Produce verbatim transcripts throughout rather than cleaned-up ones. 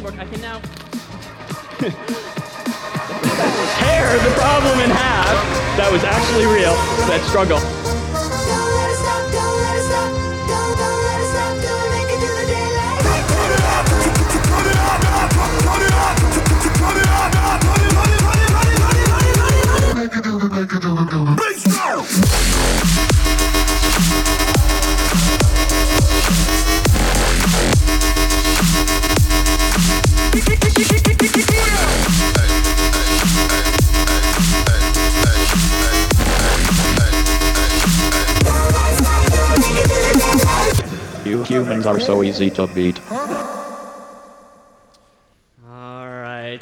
homework, I can now tear the problem in half. That was actually real, that struggle. You humans are so easy to beat. All right.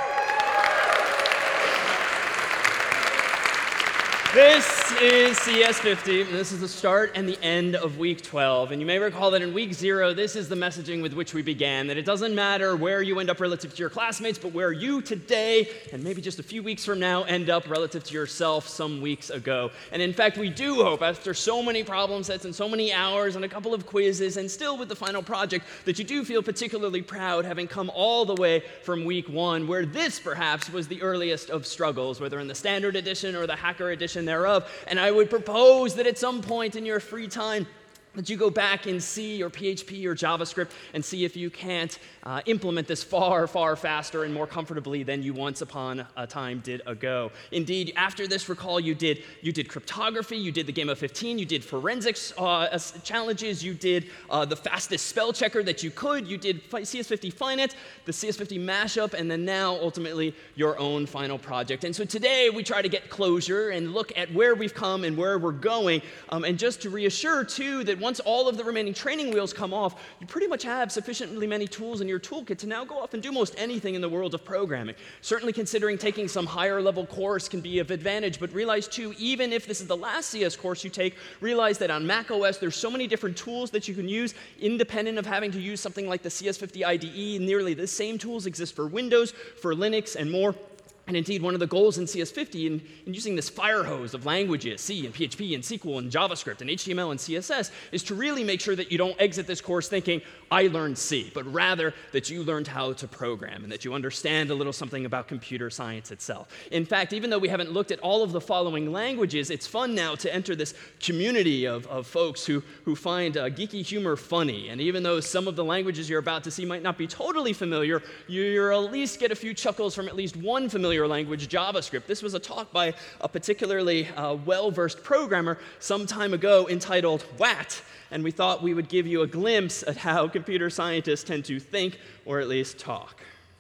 This is C S fifty. This is the start and the end of week twelve. And you may recall that in week zero, this is the messaging with which we began, that it doesn't matter where you end up relative to your classmates, but where you today, and maybe just a few weeks from now, end up relative to yourself some weeks ago. And in fact, we do hope, after so many problem sets and so many hours and a couple of quizzes, and still with the final project, that you do feel particularly proud having come all the way from week one, where this perhaps was the earliest of struggles, whether in the standard edition or the hacker edition thereof. And I would propose that at some point in your free time, that you go back in C or P H P or JavaScript and see if you can't uh, implement this far, far faster and more comfortably than you once upon a time did ago. Indeed, after this, recall you did you did cryptography, you did the game of fifteen, you did forensics uh, challenges, you did uh, the fastest spell checker that you could, you did C S fifty Finance, the C S fifty mashup, and then now ultimately your own final project. And so today we try to get closure and look at where we've come and where we're going, um, and just to reassure too that once all of the remaining training wheels come off, you pretty much have sufficiently many tools in your toolkit to now go off and do most anything in the world of programming. Certainly considering taking some higher level course can be of advantage, but realize too, even if this is the last C S course you take, realize that on macOS there's so many different tools that you can use independent of having to use something like the C S fifty I D E. Nearly the same tools exist for Windows, for Linux, and more. And indeed, one of the goals in C S fifty in, in using this fire hose of languages, C and P H P and S Q L and JavaScript and H T M L and C S S, is to really make sure that you don't exit this course thinking, I learned C, but rather that you learned how to program and that you understand a little something about computer science itself. In fact, even though we haven't looked at all of the following languages, it's fun now to enter this community of, of folks who, who find uh, geeky humor funny. And even though some of the languages you're about to see might not be totally familiar, you, you'll at least get a few chuckles from at least one familiar language, JavaScript. This was a talk by a particularly uh, well-versed programmer some time ago entitled W A T, and we thought we would give you a glimpse at how computer scientists tend to think, or at least talk.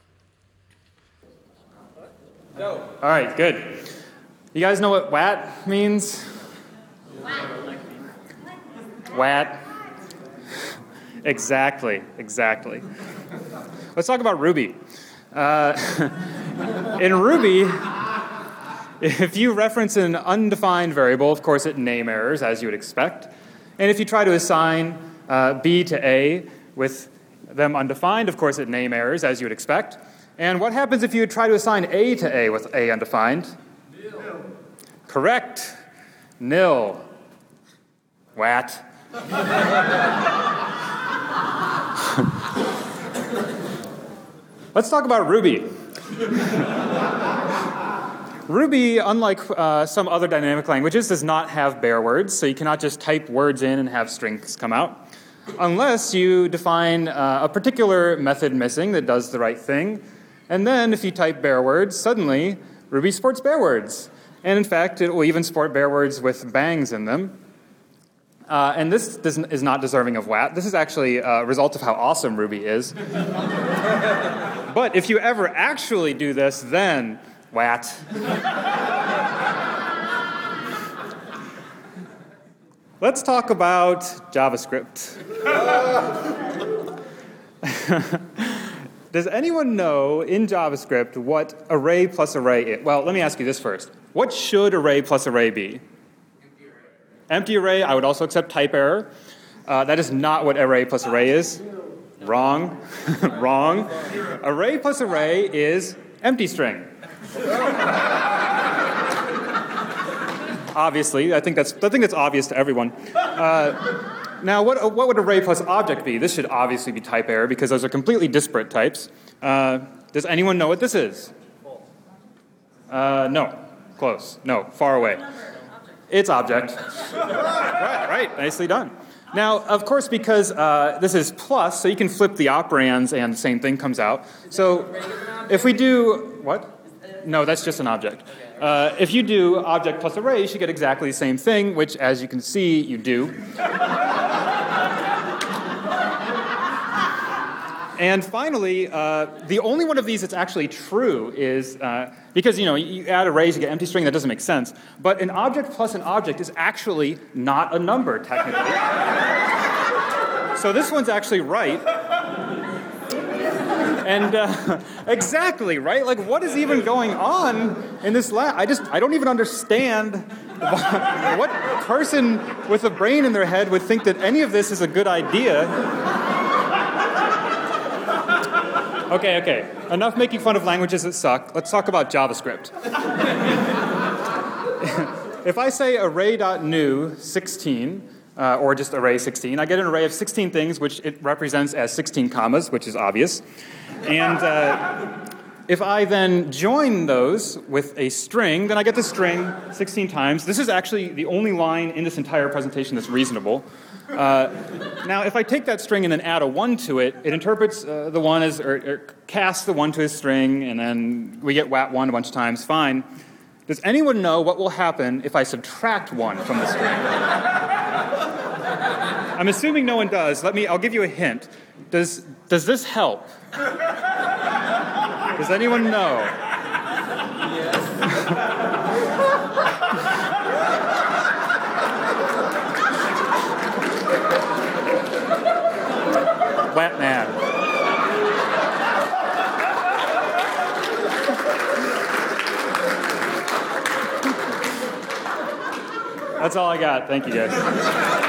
Go. All right, good. You guys know what W A T means? W A T. Exactly, exactly. Let's talk about Ruby. Uh, in Ruby, if you reference an undefined variable, of course it name errors, as you would expect. And if you try to assign uh, B to A with them undefined, of course it name errors, as you would expect. And what happens if you try to assign A to A with A undefined? Nil. Correct. Nil. W A T. Let's talk about Ruby. Ruby, unlike uh, some other dynamic languages, does not have bare words, so you cannot just type words in and have strings come out, unless you define uh, a particular method missing that does the right thing. And then if you type bare words, suddenly Ruby supports bare words. And in fact, it will even support bare words with bangs in them. Uh, and this does, is not deserving of W A T. This is actually a result of how awesome Ruby is. But if you ever actually do this, then W A T. Let's talk about JavaScript. Does anyone know in JavaScript what array plus array is? Well, let me ask you this first. What should array plus array be? Empty array. Empty array. I would also accept type error. Uh, that is not what array plus array is. Wrong. Wrong. Array plus array is empty string. Obviously, I think that's I think that's obvious to everyone. Uh, Now, what, what would array plus object be? This should obviously be type error because those are completely disparate types. Uh, does anyone know what this is? Uh, no. Close. No. Far away. It's object. right, right. Nicely done. Now, of course, because uh, this is plus, so you can flip the operands and the same thing comes out. So if we do, what? No, that's just an object. Uh, if you do object plus array, you should get exactly the same thing, which, as you can see, you do. And finally, uh, the only one of these that's actually true is, uh, because, you know, you add arrays, you get empty string, that doesn't make sense. But an object plus an object is actually not a number, technically. So this one's actually right. And uh, exactly, right? Like, what is even going on in this lab? I just, I don't even understand what person with a brain in their head would think that any of this is a good idea. Okay, okay. Enough making fun of languages that suck. Let's talk about JavaScript. If I say array.new sixteen, uh, or just array sixteen, I get an array of sixteen things, which it represents as sixteen commas, which is obvious. And uh, if I then join those with a string, then I get the string sixteen times. This is actually the only line in this entire presentation that's reasonable. Uh, now, if I take that string and then add a one to it, it interprets uh, the one as, or, or casts the one to a string, and then we get wat one a bunch of times. Fine. Does anyone know what will happen if I subtract one from the string? I'm assuming no one does. Let me. I'll give you a hint. Does does this help? Does anyone know? Wet man. That's all I got. Thank you, guys.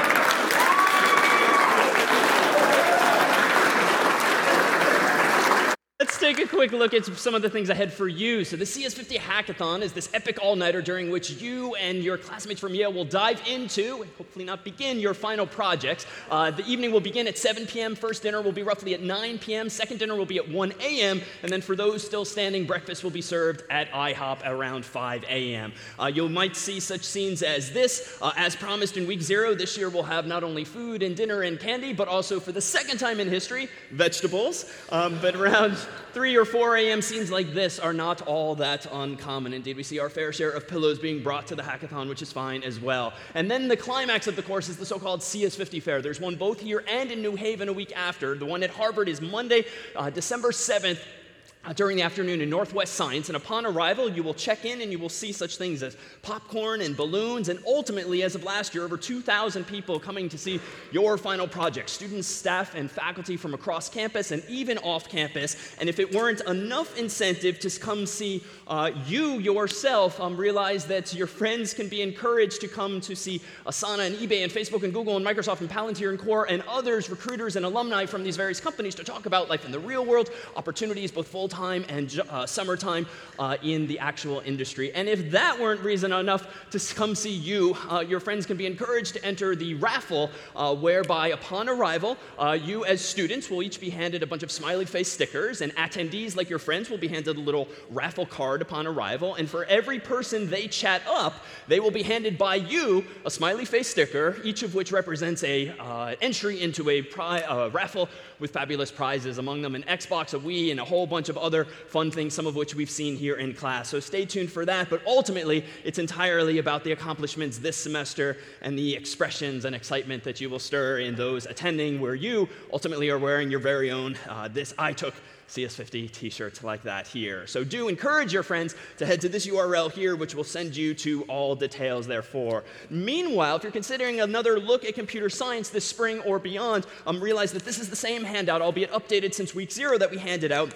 Let's take a quick look at some of the things ahead for you. So the C S fifty Hackathon is this epic all-nighter during which you and your classmates from Yale will dive into, and hopefully not begin, your final projects. Uh, the evening will begin at seven p.m. First dinner will be roughly at nine p.m. Second dinner will be at one a.m. And then for those still standing, breakfast will be served at IHOP around five a.m. Uh, you might see such scenes as this. Uh, as promised in week zero, this year we'll have not only food and dinner and candy, but also for the second time in history, vegetables. Um, but around three or four a.m. scenes like this are not all that uncommon. Indeed, we see our fair share of pillows being brought to the hackathon, which is fine as well. And then the climax of the course is the so-called C S fifty Fair. There's one both here and in New Haven a week after. The one at Harvard is Monday, uh, December seventh, Uh, during the afternoon in Northwest Science, and upon arrival, you will check in and you will see such things as popcorn and balloons, and ultimately, as of last year, over two thousand people coming to see your final project, students, staff, and faculty from across campus and even off campus. And if it weren't enough incentive to come see uh, you yourself, um, realize that your friends can be encouraged to come to see Asana and eBay and Facebook and Google and Microsoft and Palantir and Core and others, recruiters and alumni from these various companies to talk about life in the real world, opportunities both full time and uh, summertime uh, in the actual industry. And if that weren't reason enough to come see you, uh, your friends can be encouraged to enter the raffle, uh, whereby upon arrival, uh, you as students will each be handed a bunch of smiley face stickers, and attendees like your friends will be handed a little raffle card upon arrival, and for every person they chat up, they will be handed by you a smiley face sticker, each of which represents a uh, entry into a pri- uh, raffle with fabulous prizes, among them an Xbox, a Wii, and a whole bunch of other fun things, some of which we've seen here in class. So stay tuned for that, but ultimately, it's entirely about the accomplishments this semester and the expressions and excitement that you will stir in those attending, where you ultimately are wearing your very own, uh, this I took C S fifty t-shirts like that here. So do encourage your friends to head to this U R L here, which will send you to all details therefore. Meanwhile, if you're considering another look at computer science this spring or beyond, um, realize that this is the same handout, albeit updated since week zero, that we handed out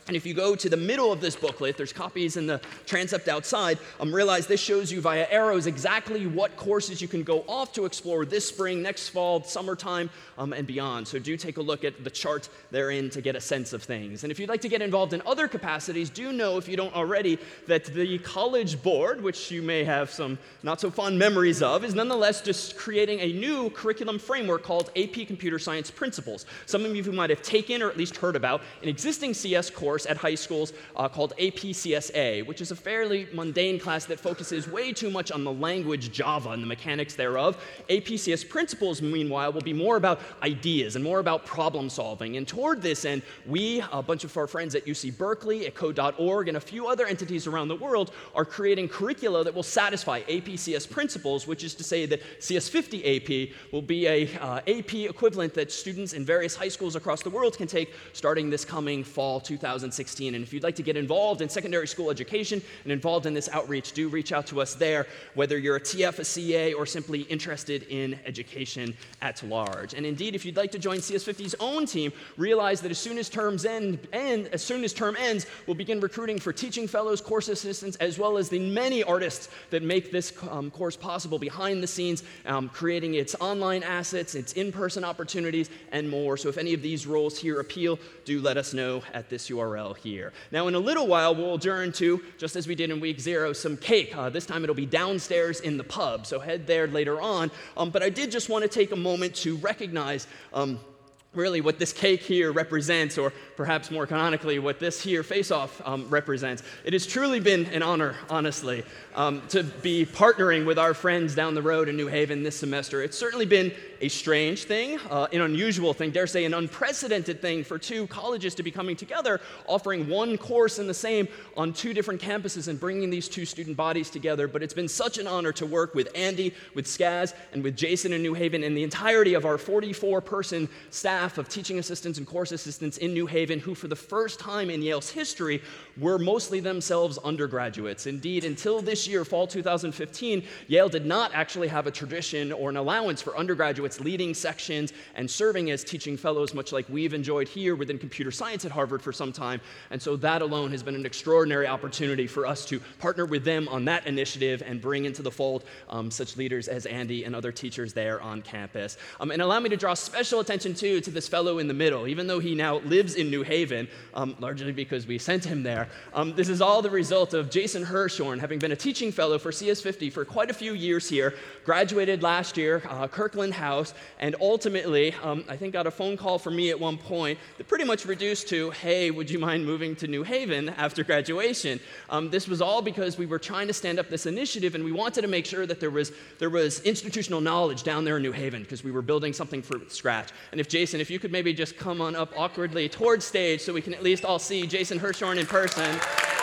And if you go to the middle of this booklet, there's copies in the transept outside, um, realize this shows you via arrows exactly what courses you can go off to explore this spring, next fall, summertime, um, and beyond. So do take a look at the chart therein to get a sense of things. And if you'd like to get involved in other capacities, do know, if you don't already, that the College Board, which you may have some not so fond memories of, is nonetheless just creating a new curriculum framework called A P Computer Science Principles. Some of you might have taken or at least heard about an existing C S course at high schools uh, called A P C S A, which is a fairly mundane class that focuses way too much on the language Java and the mechanics thereof. A P C S Principles, meanwhile, will be more about ideas and more about problem solving. And toward this end, we, a bunch of our friends at U C Berkeley, at code dot org, and a few other entities around the world are creating curricula that will satisfy A P C S Principles, which is to say that C S fifty A P will be a uh, A P equivalent that students in various high schools across the world can take starting this coming fall two thousand sixteen. And if you'd like to get involved in secondary school education and involved in this outreach, do reach out to us there, whether you're a T F, a C A, or simply interested in education at large. And indeed, if you'd like to join C S fifty's own team, realize that as soon as terms end, and as soon as term ends, we'll begin recruiting for teaching fellows, course assistants, as well as the many artists that make this um, course possible behind the scenes, um, creating its online assets, its in-person opportunities, and more. So if any of these roles here appeal, do let us know at this U R L here. Now, in a little while, we'll adjourn to, just as we did in week zero, some cake. Uh, this time it'll be downstairs in the pub, so head there later on. Um, but I did just want to take a moment to recognize um, really what this cake here represents, or perhaps more canonically, what this here face-off um, represents. It has truly been an honor, honestly, um, to be partnering with our friends down the road in New Haven this semester. It's certainly been a strange thing, uh, an unusual thing, dare say an unprecedented thing for two colleges to be coming together, offering one course in the same on two different campuses and bringing these two student bodies together. But it's been such an honor to work with Andy, with Skaz, and with Jason in New Haven, and the entirety of our forty-four person staff of teaching assistants and course assistants in New Haven, who for the first time in Yale's history were mostly themselves undergraduates. Indeed, until this year, fall two thousand fifteen, Yale did not actually have a tradition or an allowance for undergraduates leading sections and serving as teaching fellows, much like we've enjoyed here within computer science at Harvard for some time. And so that alone has been an extraordinary opportunity for us to partner with them on that initiative and bring into the fold um, such leaders as Andy and other teachers there on campus. Um, and allow me to draw special attention, too, to this fellow in the middle. Even though he now lives in New Haven, um, largely because we sent him there, um, this is all the result of Jason Hirshorn, having been a teaching fellow for C S fifty for quite a few years here, graduated last year, uh, Kirkland House, and ultimately, um, I think got a phone call from me at one point that pretty much reduced to, hey, would you mind moving to New Haven after graduation? Um, this was all because we were trying to stand up this initiative, and we wanted to make sure that there was, there was institutional knowledge down there in New Haven, because we were building something from scratch. And if Jason, if you could maybe just come on up awkwardly towards stage so we can at least all see Jason Hirshorn in person.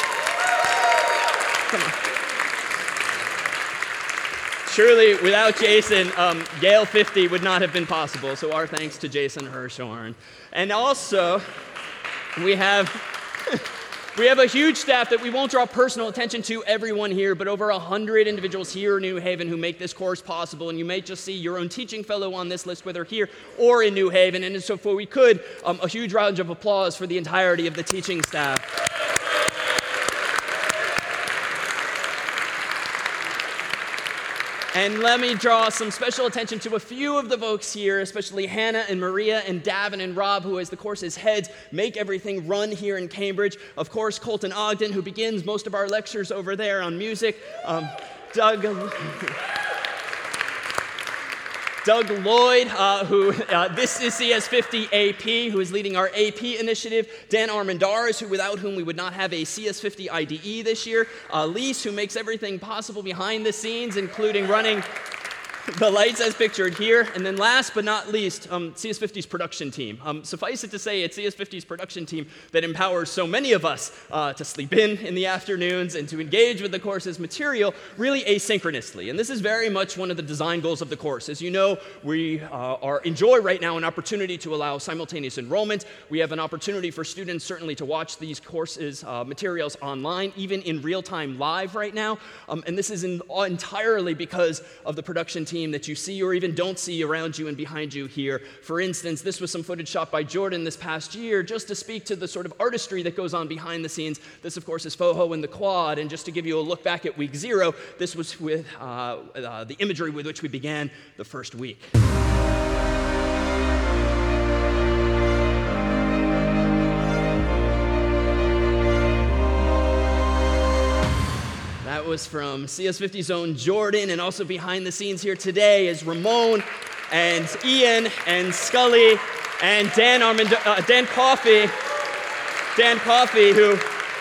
Come on. Surely, without Jason, um, Yale fifty would not have been possible, so our thanks to Jason Hirshorn. And also, we have, we have a huge staff that we won't draw personal attention to everyone here, but over one hundred individuals here in New Haven who make this course possible, and you may just see your own teaching fellow on this list, whether here or in New Haven. And so if we could, um, a huge round of applause for the entirety of the teaching staff. And let me draw some special attention to a few of the folks here, especially Hannah and Maria and Davin and Rob, who as the course's heads make everything run here in Cambridge. Of course, Colton Ogden, who begins most of our lectures over there on music. Um, Doug... Doug Lloyd, uh, who, uh, this is C S fifty A P, who is leading our A P initiative. Dan Armendariz, who without whom we would not have a C S fifty I D E this year. Uh, Lise, who makes everything possible behind the scenes, including running the lights as pictured here. And then last but not least, um, C S fifty's production team. Um, suffice it to say, it's C S fifty's production team that empowers so many of us uh, to sleep in in the afternoons and to engage with the course's material really asynchronously. And this is very much one of the design goals of the course. As you know, we uh, are enjoy right now an opportunity to allow simultaneous enrollment. We have an opportunity for students certainly to watch these courses uh, materials online, even in real time live right now. Um, and this is in, entirely because of the production team team that you see or even don't see around you and behind you here. For instance, this was some footage shot by Jordan this past year just to speak to the sort of artistry that goes on behind the scenes. This, of course, is Foho in the quad, and just to give you a look back at week zero, this was with uh, uh, the imagery with which we began the first week. That was from C S fifty's own Jordan, and also behind the scenes here today is Ramon and Ian and Scully and Dan Armand- uh, Dan Coffey, Dan Coffey, who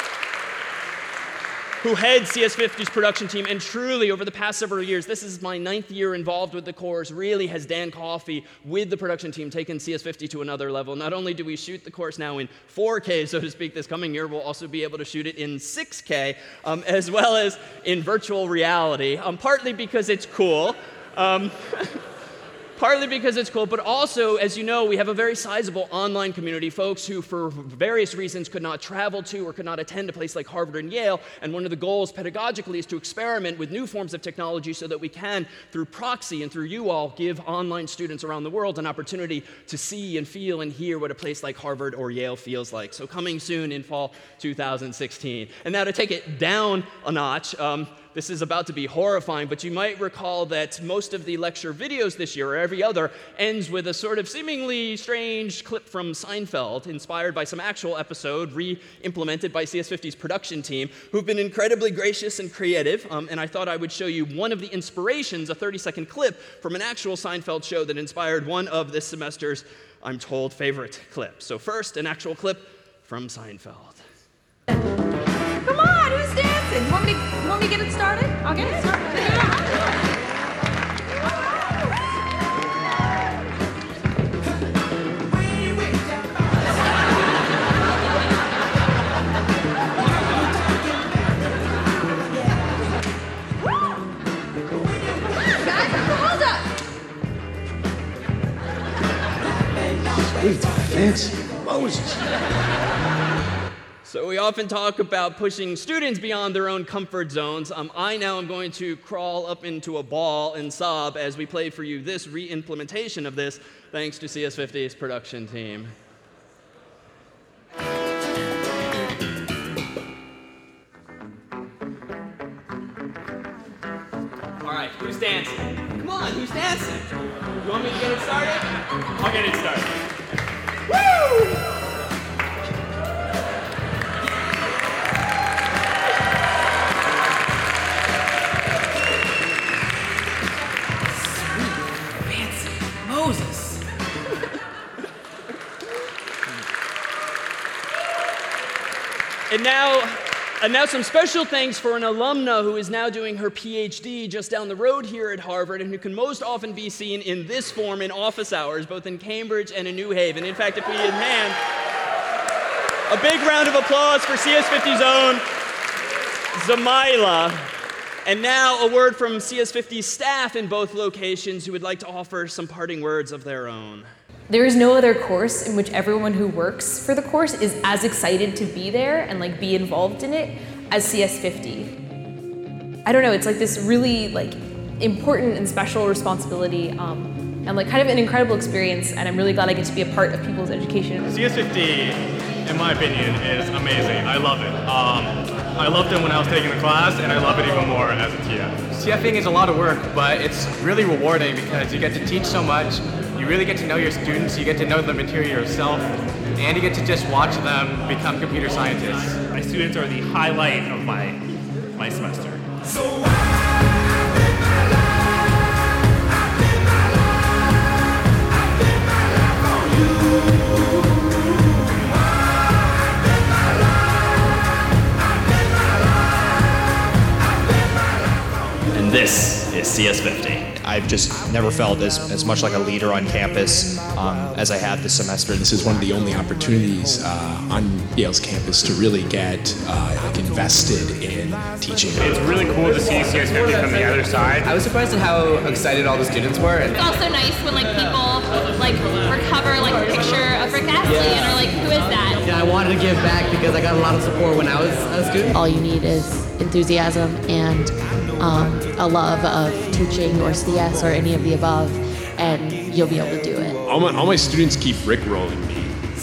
who heads C S fifty's production team, and truly over the past several years, this is my ninth year involved with the course, really has Dan Coffey with the production team taken C S fifty to another level. Not only do we shoot the course now in four K, so to speak, this coming year, we'll also be able to shoot it in six K, um, as well as in virtual reality, um, partly because it's cool. Um, Partly because it's cool, but also, as you know, we have a very sizable online community, folks who, for various reasons, could not travel to or could not attend a place like Harvard and Yale. And one of the goals pedagogically is to experiment with new forms of technology so that we can, through proxy and through you all, give online students around the world an opportunity to see and feel and hear what a place like Harvard or Yale feels like. So coming soon in fall two thousand sixteen. And now to take it down a notch, um, this is about to be horrifying, but you might recall that most of the lecture videos this year, or every other, ends with a sort of seemingly strange clip from Seinfeld, inspired by some actual episode, re-implemented by C S fifty's production team, who've been incredibly gracious and creative, um, and I thought I would show you one of the inspirations, a thirty-second clip from an actual Seinfeld show that inspired one of this semester's, I'm told, favorite clips. So first, an actual clip from Seinfeld. Come on, who's dancing? You want me to, you want me to get it started? I'll get it started. Guys, hold up. Sweet, fancy Moses. So we often talk about pushing students beyond their own comfort zones. Um, I now am going to crawl up into a ball and sob as we play for you this re-implementation of this, thanks to C S fifty's production team. All right, who's dancing? Come on, who's dancing? You want me to get it started? I'll get it started. Woo! Moses. and now, and now some special thanks for an alumna who is now doing her P H D just down the road here at Harvard, and who can most often be seen in this form in office hours, both in Cambridge and in New Haven. In fact, if we in hand, a big round of applause for C S fifty's own Zamaila. And now a word from C S fifty's staff in both locations who would like to offer some parting words of their own. There is no other course in which everyone who works for the course is as excited to be there and like be involved in it as C S fifty. I don't know, it's like this really like important and special responsibility um, and like kind of an incredible experience, and I'm really glad I get to be a part of people's education. C S fifty, in my opinion, is amazing. I love it. Um, I loved it when I was taking the class, and I love it even more as a T F. CFing is a lot of work, but it's really rewarding because you get to teach so much, you really get to know your students, you get to know the material yourself, and you get to just watch them become computer scientists. My students are the highlight of my, my semester. So I live my life, I live my life, I live my life for you. And this is C S fifty. I've just never felt as, as much like a leader on campus um, as I have this semester. This is one of the only opportunities uh, on Yale's campus to really get uh, like invested in teaching. It's really cool to see C S fifty from the other side. I was surprised at how excited all the students were. It's also nice when like people like recover like a picture of Rick Astley and are like, who is that? Yeah, I wanted to give back because I got a lot of support when I was a student. All you need is enthusiasm and um, a love of teaching or C S or any of the above, and you'll be able to do it. All my, all my students keep rickrolling me.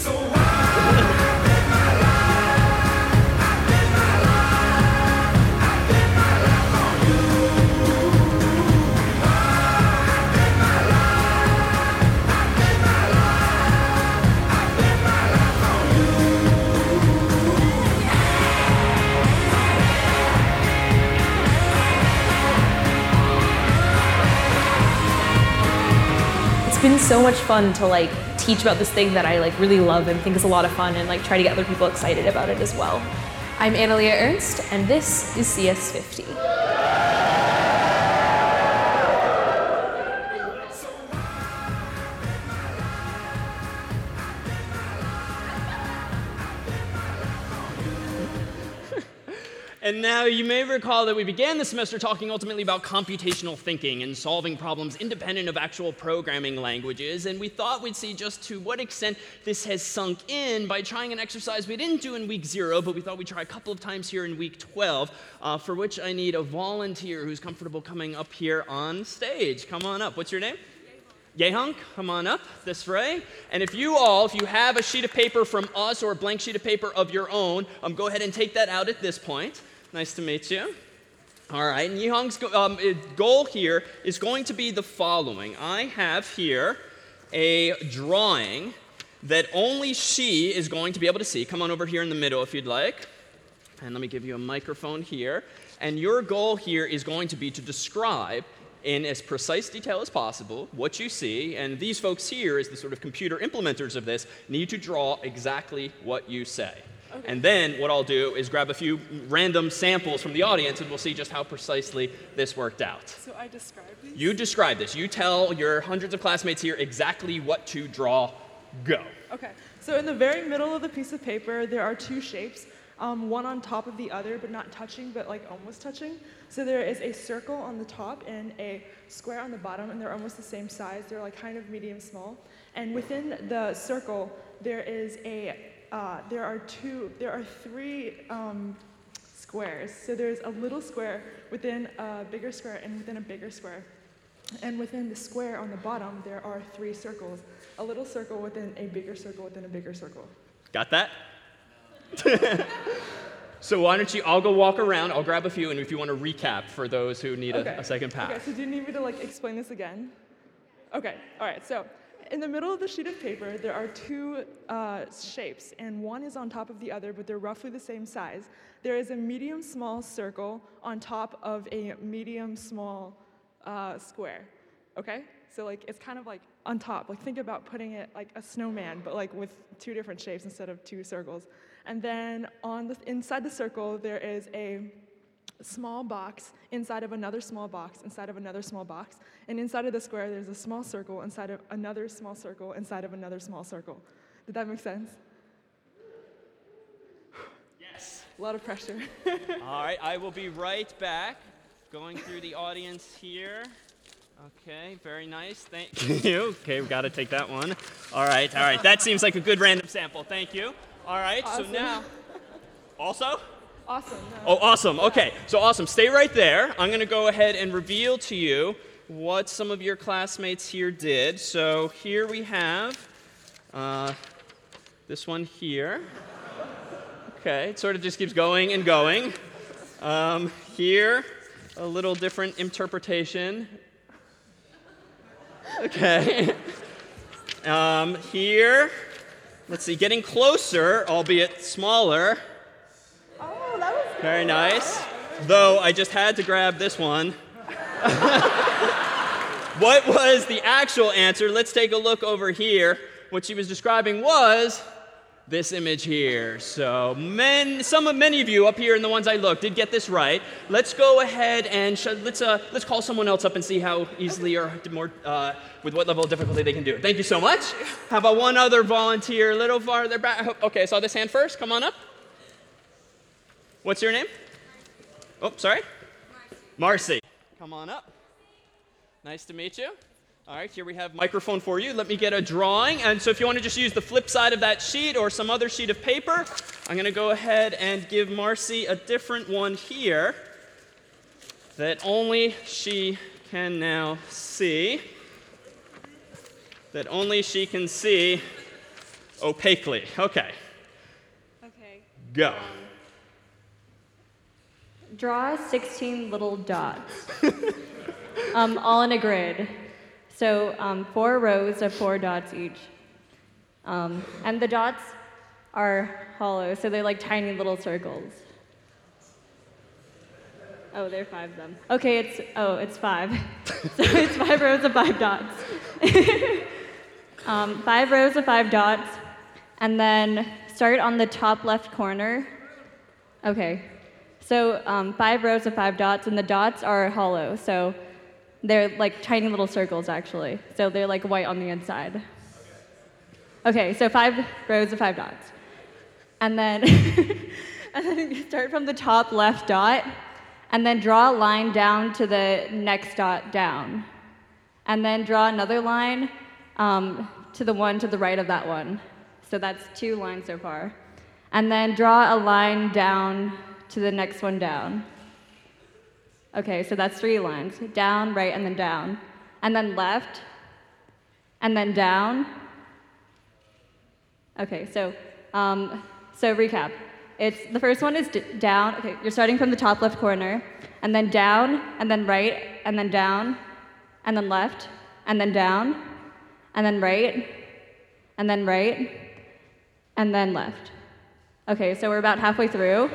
It's been so much fun to like teach about this thing that I like really love and think is a lot of fun, and like try to get other people excited about it as well. I'm Analia Ernst, and this is C S fifty. And now you may recall that we began the semester talking ultimately about computational thinking and solving problems independent of actual programming languages, and we thought we'd see just to what extent this has sunk in by trying an exercise we didn't do in week zero, but we thought we'd try a couple of times here in week twelve, uh, for which I need a volunteer who's comfortable coming up here on stage. Come on up. What's your name? Yehunk, come on up this way. And if you all, if you have a sheet of paper from us or a blank sheet of paper of your own, um, go ahead and take that out at this point. Nice to meet you. All right, and Yehunk's go- um, goal here is going to be the following. I have here a drawing that only she is going to be able to see. Come on over here in the middle if you'd like. And let me give you a microphone here. And your goal here is going to be to describe in as precise detail as possible what you see, and these folks here, as the sort of computer implementers of this, need to draw exactly what you say. Okay. And then what I'll do is grab a few random samples from the audience, and we'll see just how precisely this worked out. So I describe these? You describe this. You tell your hundreds of classmates here exactly what to draw. Go. Okay, so in the very middle of the piece of paper, there are two shapes. Um, one on top of the other, but not touching, but like almost touching. So there is a circle on the top and a square on the bottom, and they're almost the same size. They're like kind of medium small. And within the circle, there is a, uh, there are two, there are three um, squares. So there's a little square within a bigger square and within a bigger square. And within the square on the bottom, there are three circles. A little circle within a bigger circle within a bigger circle. Got that? So why don't you, I'll go walk around, I'll grab a few, and if you want to recap for those who need Okay. a, a second pass. Okay, so do you need me to like explain this again? Okay, all right, so in the middle of the sheet of paper, there are two uh, shapes, and one is on top of the other, but they're roughly the same size. There is a medium small circle on top of a medium small uh, square, okay? So like it's kind of like on top, like think about putting it like a snowman, but like with two different shapes instead of two circles. And then on the inside the circle, there is a small box inside of another small box inside of another small box. And inside of the square, there's a small circle inside of another small circle inside of another small circle. Did that make sense? Yes. A lot of pressure. All right, I will be right back, going through the audience here. Okay, very nice, thank you. Okay, we've got to take that one. All right, all right, that seems like a good random sample, thank you. All right, Awesome. so now, also? Awesome. No. Oh, awesome, okay, so awesome, stay right there. I'm gonna go ahead and reveal to you what some of your classmates here did. So here we have uh, this one here. Okay, it sort of just keeps going and going. Um, here, a little different interpretation. Okay. Um, here, let's see, getting closer, albeit smaller. Oh, that was good. Very nice. Though I just had to grab this one. What was the actual answer? Let's take a look over here. What she was describing was this image here. So men, some of many of you up here and the ones I looked did get this right. Let's go ahead and sh- let's uh, let's call someone else up and see how easily or more uh, with what level of difficulty they can do it. Thank you so much. How about one other volunteer, a little farther back? Okay, I saw this hand first. Come on up. What's your name? Oh, sorry. Marcy. Come on up. Nice to meet you. All right, here we have a microphone for you. Let me get a drawing. And so if you want to just use the flip side of that sheet or some other sheet of paper, I'm going to go ahead and give Marcy a different one here. that only she can now see, that only she can see opaquely. Okay. Okay. Go. Draw sixteen little dots, um, all in a grid. So um, four rows of four dots each. Um, and the dots are hollow, so they're like tiny little circles. Oh, there are five of them. Okay, it's, oh, it's five. So it's five rows of five dots. um, five rows of five dots, and then start on the top left corner. Okay. So um, five rows of five dots, and the dots are hollow, so they're like tiny little circles, actually. So they're like white on the inside. Okay, so five rows of five dots. And then, and then you start from the top left dot, and then draw a line down to the next dot down. And then draw another line um, to the one to the right of that one. So that's two lines so far. And then draw a line down to the next one down. Okay, so that's three lines. Down, right, and then down. And then left, and then down. Okay, so um, so recap. It's the first one is d- down. Okay, you're starting from the top left corner, and then down, and then right, and then down, and then left, and then down, and then right, and then right, and then left. Okay, so we're about halfway through.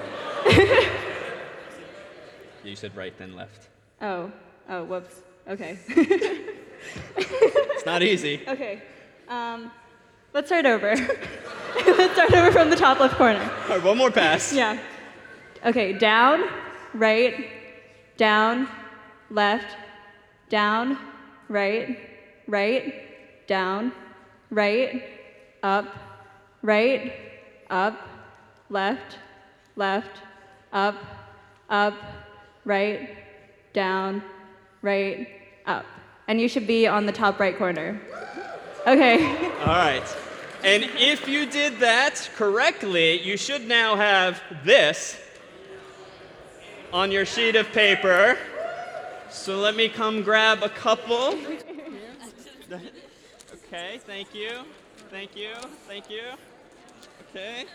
You said right, then left. Oh, oh, whoops. Okay. It's not easy. Okay. Um, let's start over. Let's start over from the top left corner. All right, one more pass. Yeah. Okay, down, right, down, left, down, right, right, down, right, up, right, up, left, left, up, up, right, down, right, up. And you should be on the top right corner. Okay. All right. And if you did that correctly, you should now have this on your sheet of paper. So let me come grab a couple. Okay, thank you. Thank you. Thank you. Okay.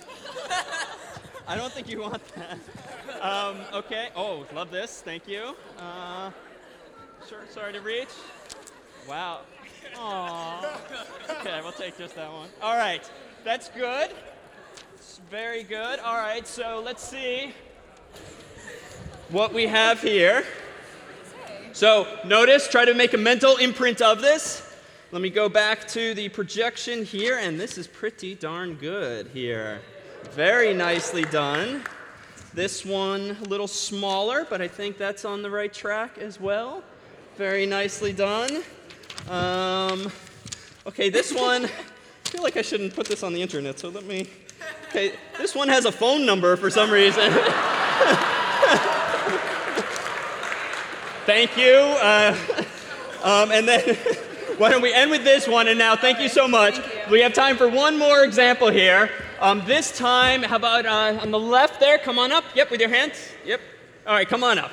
I don't think you want that. Um, okay. Oh, love this. Thank you. Uh, sure, sorry to reach. Wow. Aww. Okay, we'll take just that one. All right. That's good. It's very good. All right, so let's see what we have here. So notice, try to make a mental imprint of this. Let me go back to the projection here, and this is pretty darn good here. Very nicely done. This one a little smaller, but I think that's on the right track as well. Very nicely done. Um, okay, this one, I feel like I shouldn't put this on the internet, so let me, okay, this one has a phone number for some reason. Thank you. Uh, um, and then, why don't we end with this one, and now thank you so much. We have time for one more example here. Um, this time, how about uh, on the left there? Come on up. Yep, with your hands. Yep. All right, come on up.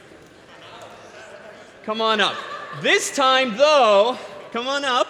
Come on up. This time, though, come on up.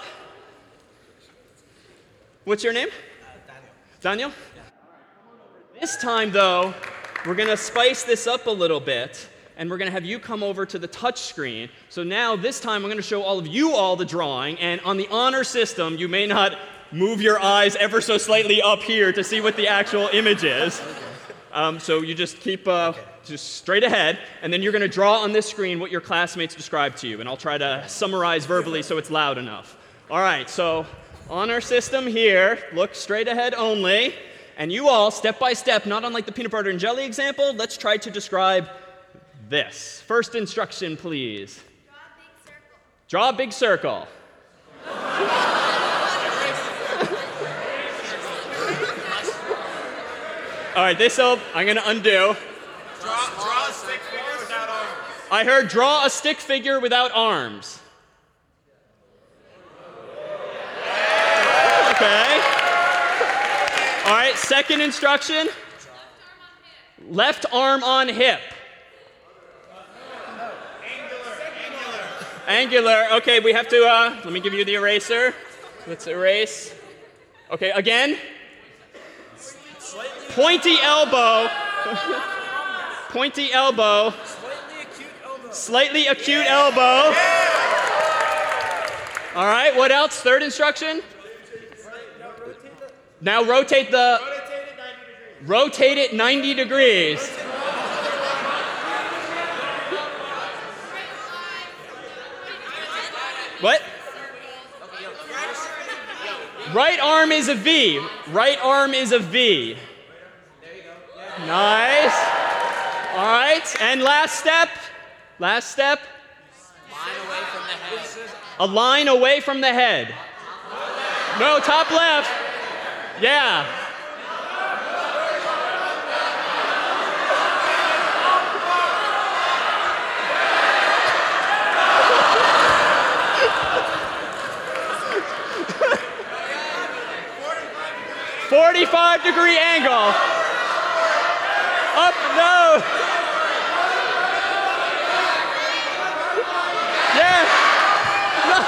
What's your name? Uh, Daniel. Daniel? Yeah. This time, though, we're going to spice this up a little bit, and we're going to have you come over to the touch screen. So now, this time, I'm going to show all of you all the drawing, and on the honor system, you may not move your eyes ever so slightly up here to see what the actual image is. Okay. Um, so you just keep uh, okay. just straight ahead, and then you're going to draw on this screen what your classmates described to you, and I'll try to summarize verbally so it's loud enough. All right, so on our system here, look straight ahead only, and you all, step by step, not unlike the peanut butter and jelly example, let's try to describe this. First instruction, please. Draw a big circle. Draw a big circle. All right, this will, I'm going to undo. Draw, draw a stick figure without arms. I heard draw a stick figure without arms. Okay. All right, second instruction. Left arm on hip. Angular. Okay, we have to, uh, let me give you the eraser. Let's erase. Okay, again. Pointy elbow. Pointy elbow. Slightly acute elbow. All right, what else? Third instruction? Now rotate the... Rotate it ninety degrees. What? Right arm is a V. Right arm is a V. Nice. All right, and last step. Last step. A line away from the head. No, top left. Yeah. forty-five degree angle. Up, no. Yeah. No.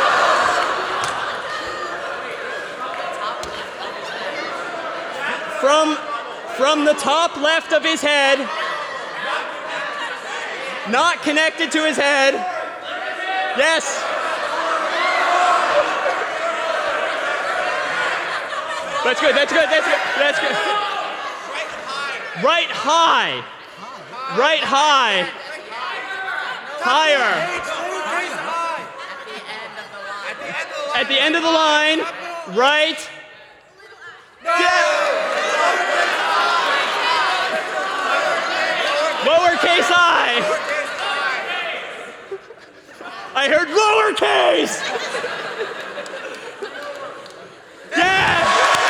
From, from the top left of his head, not connected to his head. Yes. That's good, that's good, that's good, that's good. Right high. Right high. Higher. At the end of the line. Right. Lowercase I. I heard lowercase. Yeah.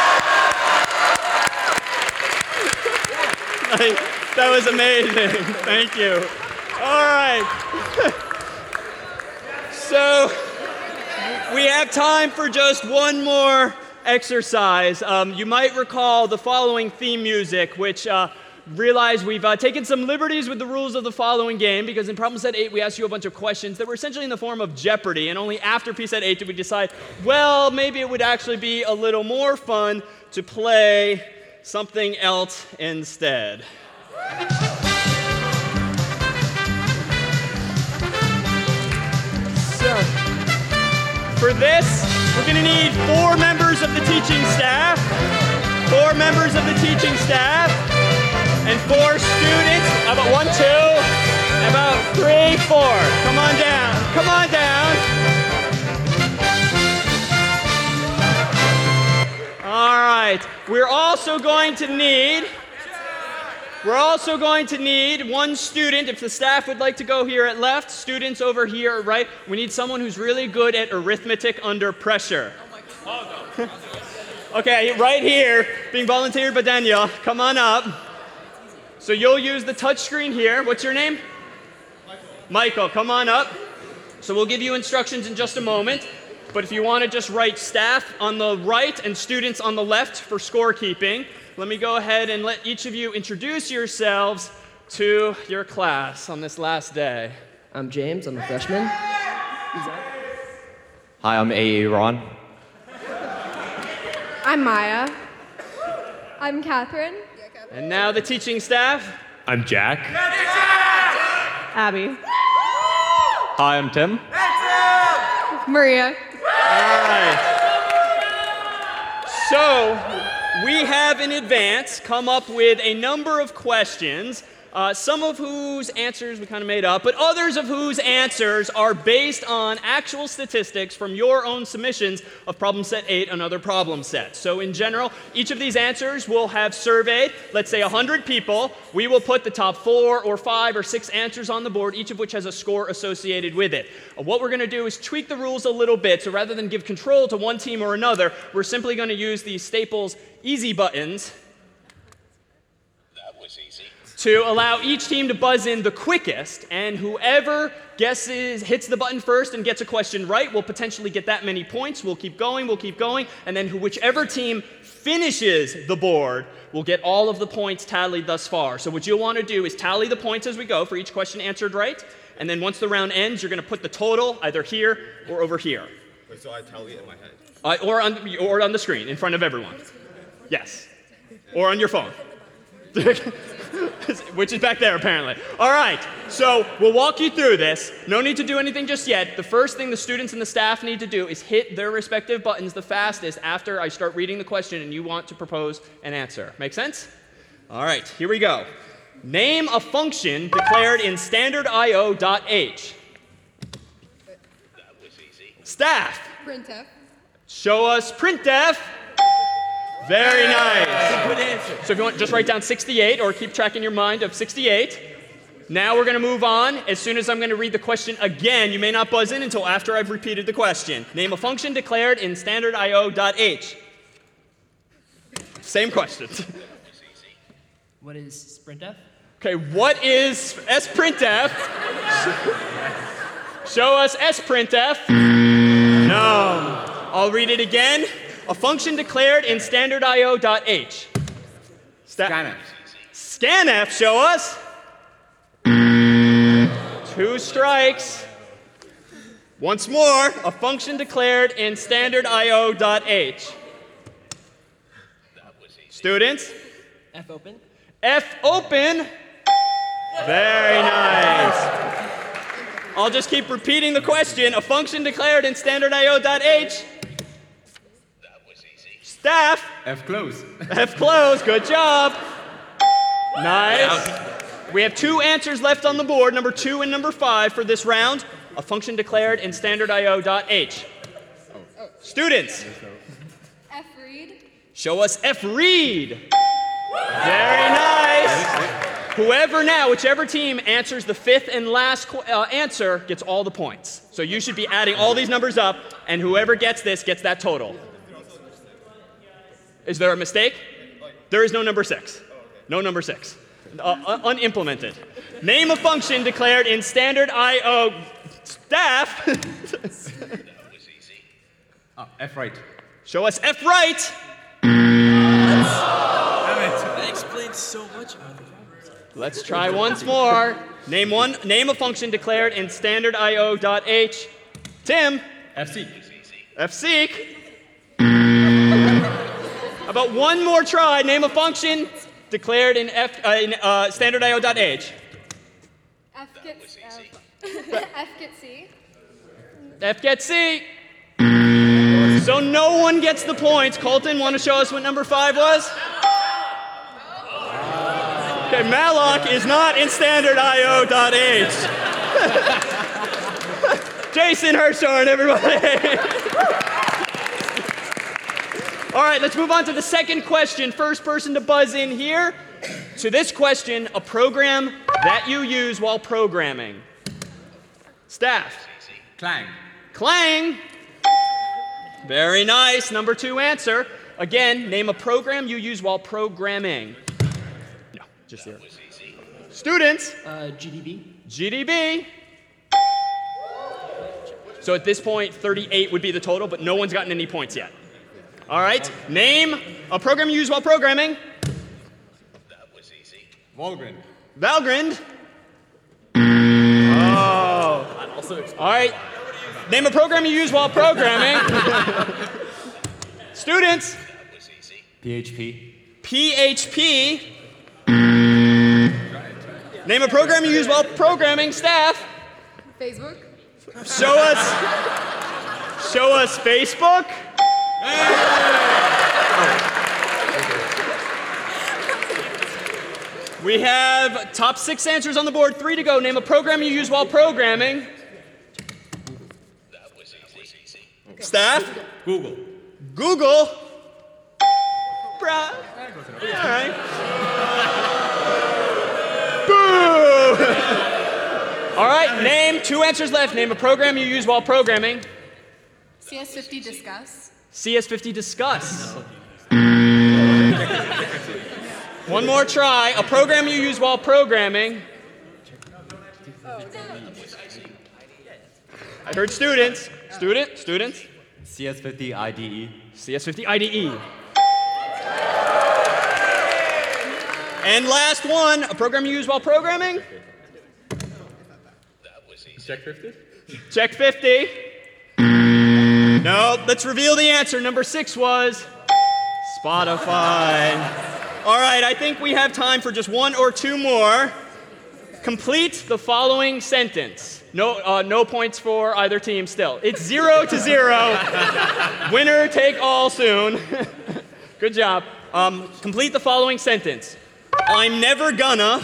That was amazing. Thank you. All right. So we have time for just one more exercise. Um, you might recall the following theme music, which uh, realize we've uh, taken some liberties with the rules of the following game, because in problem set eight we asked you a bunch of questions that were essentially in the form of Jeopardy, and only after P set eight did we decide, well, maybe it would actually be a little more fun to play something else instead. So, for this, we're going to need four members of the teaching staff, four members of the teaching staff, and four students. How about one, two? How about three, four? Come on down. Come on down. All right. We're also going to need, we're also going to need one student. If the staff would like to go here at left, students over here at right. We need someone who's really good at arithmetic under pressure. Okay, right here, being volunteered by Daniel. Come on up. So you'll use the touch screen here. What's your name? Michael. Michael, come on up. So we'll give you instructions in just a moment. But if you want to just write staff on the right and students on the left for scorekeeping, let me go ahead and let each of you introduce yourselves to your class on this last day. I'm James, I'm a freshman. Hi, I'm A A Ron. I'm Maya. I'm Catherine. And now the teaching staff. I'm Jack. Abby. Hi, I'm Tim. Maria. All right. So, we have in advance come up with a number of questions, uh, some of whose answers we kind of made up, but others of whose answers are based on actual statistics from your own submissions of problem set eight and other problem sets. So in general, each of these answers will have surveyed, let's say one hundred people. We will put the top four or five or six answers on the board, each of which has a score associated with it. Uh, what we're going to do is tweak the rules a little bit. So rather than give control to one team or another, we're simply going to use these Staples easy buttons to allow each team to buzz in the quickest, and whoever guesses, hits the button first and gets a question right will potentially get that many points. We'll keep going, we'll keep going, and then whichever team finishes the board will get all of the points tallied thus far. So what you'll want to do is tally the points as we go for each question answered right, And then once the round ends, you're going to put the total either here or over here. Wait, so I tally it in my head. Uh, or, on, or on the screen in front of everyone. Yes. Or on your phone. Which is back there, apparently. All right, so we'll walk you through this. No need to do anything just yet. The first thing the students and the staff need to do is hit their respective buttons the fastest after I start reading the question and you want to propose an answer. Make sense? All right, here we go. Name a function declared in standard I O dot H. Staff. Printf. Show us printf. Very nice. Good answer. So if you want, just write down sixty-eight or keep track in your mind of sixty-eight. Now we're going to move on. As soon as I'm going to read the question again, you may not buzz in until after I've repeated the question. Name a function declared in standard I O dot H. Same question. What is sprintf? Okay, what is sprintf? Show us sprintf. No. I'll read it again. A function declared in standard I O dot H. Sta- Scanf. Scanf, show us. Two strikes. Once more, a function declared in standard I O dot H. Students? fopen. fopen. Very nice. I'll just keep repeating the question. A function declared in standard I O dot H. Staff. Fclose. Fclose, good job. Nice. We have two answers left on the board, number two and number five for this round. A function declared in standard I O dot H. Students. fread. Show us fread. Very nice. Whoever now, whichever team answers the fifth and last qu- uh, answer gets all the points. So you should be adding all these numbers up, and whoever gets this gets that total. Is there a mistake? There is no number six. No number six. Uh, un- unimplemented. Name a function declared in standard I O staff. Oh, F-right. Show us F-right. That explains so much about the problem. Let's try once more. Name one. Name a function declared in standard I O dot H. Tim. Fseek. Fseek. How about one more try? Name a function declared in, F, uh, in uh, standard I O dot H. Fgetc. Fgetc. Fgetc. So no one gets the points. Colton, want to show us what number five was? Okay, malloc is not in standard I O dot H. Jason Hirschhorn, everybody. All right, let's move on to the second question. First person to buzz in here. To this question, a program that you use while programming. Staff. Clang. Clang. Very nice. Number two answer. Again, name a program you use while programming. No, just zero. Students. Uh, G D B. G D B. So at this point, thirty-eight would be the total, but no one's gotten any points yet. All right, name a program you use while programming. That was easy. Valgrind. Valgrind. Oh. All right, name a program you use while programming. Students. That was easy. P H P. P H P. Name a program you use while programming. Staff. Facebook. Show us. Show us Facebook. We have top six answers on the board, three to go. Name a program you use while programming. That was easy. Staff? Google. Google. Bruh. All right. Boo! All right, name two answers left. Name a program you use while programming. C S fifty Discuss. C S fifty Discuss. One more try. A program you use while programming. I heard students. Student? Students? C S fifty I D E. C S fifty I D E. And last one. A program you use while programming. That was Check fifty? Check fifty. No, let's reveal the answer. Number six was Spotify. All right, I think we have time for just one or two more. Complete the following sentence. No, uh, no points for either team still. It's zero to zero. Winner take all soon. Good job. Um, complete the following sentence. I'm never gonna.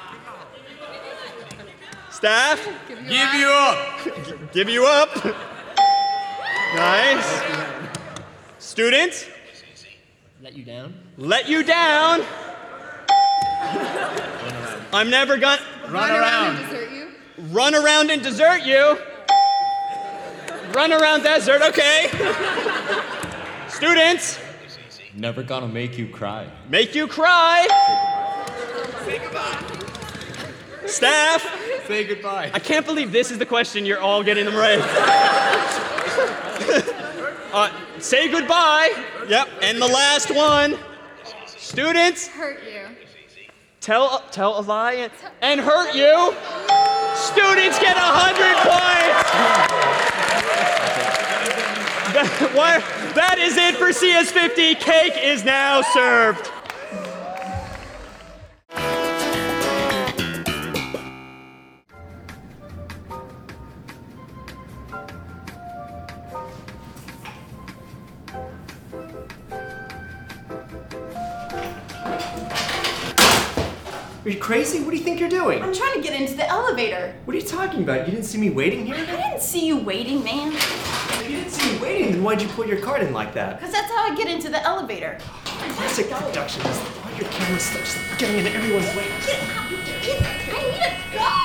Staff? Give you up. Give you up. Nice. Students? Let you down. Let you down. I'm never gonna. Run around and desert you. Run around and desert you. Run around desert, okay. Students? Never gonna make you cry. Make you cry. Say goodbye. Staff? Say goodbye. I can't believe this is the question. You're all getting them right. uh, say goodbye. Yep. And the last one. Students? Hurt you. Tell tell a lie and, and hurt you. Students get a hundred points. That, what, that is it for C S fifty. Cake is now served. Are you crazy? What do you think you're doing? I'm trying to get into the elevator. What are you talking about? You didn't see me waiting here? I didn't see you waiting, man. If you didn't see me waiting, then why'd you put your card in like that? Because that's how I get into the elevator. Classic production is all your camera stuff getting in everyone's way. Get out! Get, I need to go!